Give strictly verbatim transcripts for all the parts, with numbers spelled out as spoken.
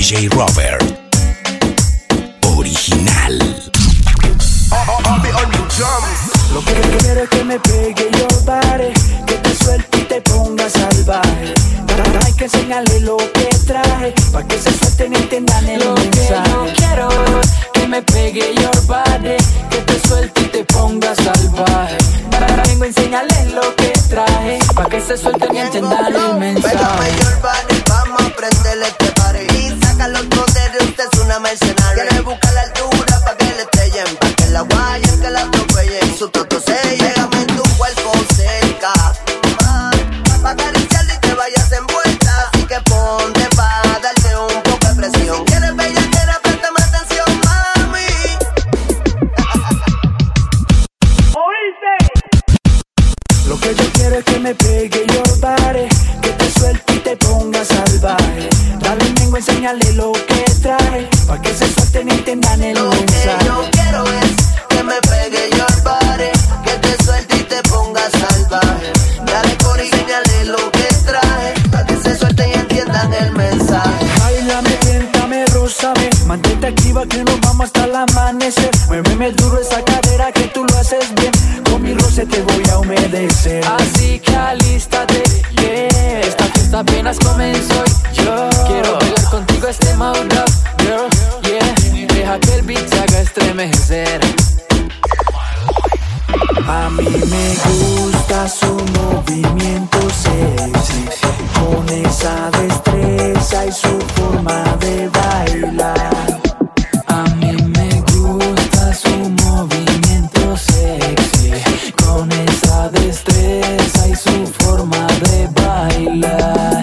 J Robert. Original. Lo que quiero es que me pegue y yo pare, que te suelte y te ponga salvaje. Hay que enseñarle lo que traje, pa' que se suelten y entiendan el lo mensaje. Lo que yo quiero es que me pegue your body, que te suelte y te ponga salvaje. Vengo a enseñarles lo que traje, pa' que se suelten y entiendan el mensaje. Pégame your body, vamos a prenderle este party y saca los poderes, usted es una mercenaria. Quiere buscar la altura pa' que le estrellen, pa' que la guayen, que la atropellen, su toto se pégame en tu cuerpo cerca, ah, pa' acariciarle y que vayas envuelta. Así que ponte pa' darte un poco de presión. Si quieres bellaquera, préstame atención, mami. Lo que yo quiero es que me pegue y yo pare, que te suelte y te ponga salvaje. Dale vengo a enseñarle lo que traje, pa' que se suelten y entiendan el Lo mensaje. que yo quiero es que me pegue your body, que te suelte y te ponga salvaje. Dale por y enséñale lo que traje, pa' que se suelten y entiendan el mensaje. Báilame, tiéntame, rózame, mantente activa que nos vamos hasta el amanecer. Muéveme duro esa cadera que tú lo haces bien, con mi roce te voy a humedecer. Así que alístate, yeah. Esta fiesta apenas comenzó y yo quiero bailar contigo este mode up, girl, yeah. Deja que el beat te haga estremecer. A mí me gusta su movimiento sexy, con esa destreza y su forma de bailar. A mí me gusta su movimiento sexy, con esa destreza y su forma de bailar.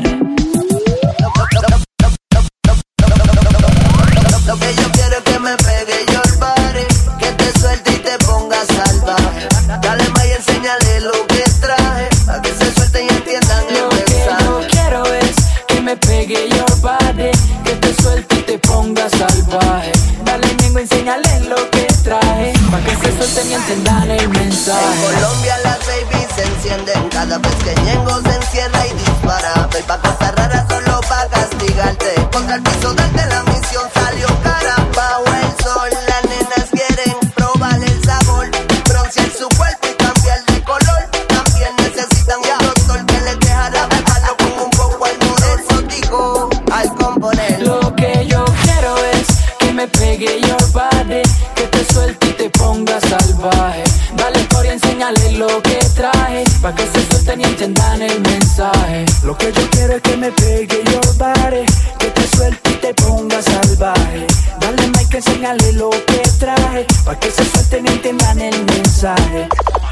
Lo que yo quiero es que me pegue your body, que te suelte y te ponga salvaje. Dale más y enséñale lo que traje, pa' que se suelten y entiendan el Lo que mensaje. yo quiero es que me pegue your body, que te suelte y te ponga salvaje. Dale ñengo, enséñale lo que traje, pa' que se suelten y entiendan el En mensaje. Colombia las babies se encienden cada vez que Ñengo se encierra y dispara. Voy pa' cosas raras solo pa' castigarte. Contra el piso darte la misión salió cara. Bajo el sol las nenas quieren probar el sabor, broncear su cuerpo y cambiar de color. También necesitan un doctor que les dejará bajarlo con un poco al modo exótico al componer. Lo que yo quiero es que me pegue your body, que te suelte y te ponga salvaje. Dale por y enséñale lo que traje, pa' que se suelten y entiendan el mensaje. Lo que yo quiero es que me pegue y yo pare, que te suelte y te ponga salvaje. Dale más que enseñarle lo que traje, pa' que se suelten y entiendan el mensaje.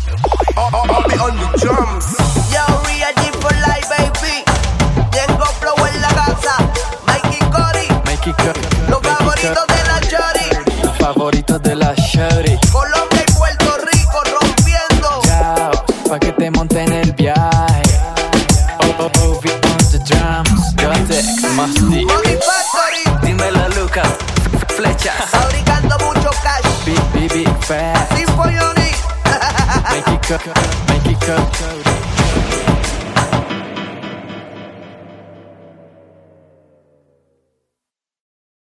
Yo, Ria G for life, baby. Ñengo Flow en la casa. Mikey Cody, Make it cut, los make it favoritos cut. de la Chori. Los favoritos de la shorty. Colombia y Puerto Rico rompiendo. Chao, pa' que te monten el viaje. Oh, oh, oh, we on the drums. Gotex, Musty. Money Factory, Dímelo, Lucas. Flechas. fabricando mucho cash. Big, big, big, fat. Sin Poyoni. Make it cut, make it cut.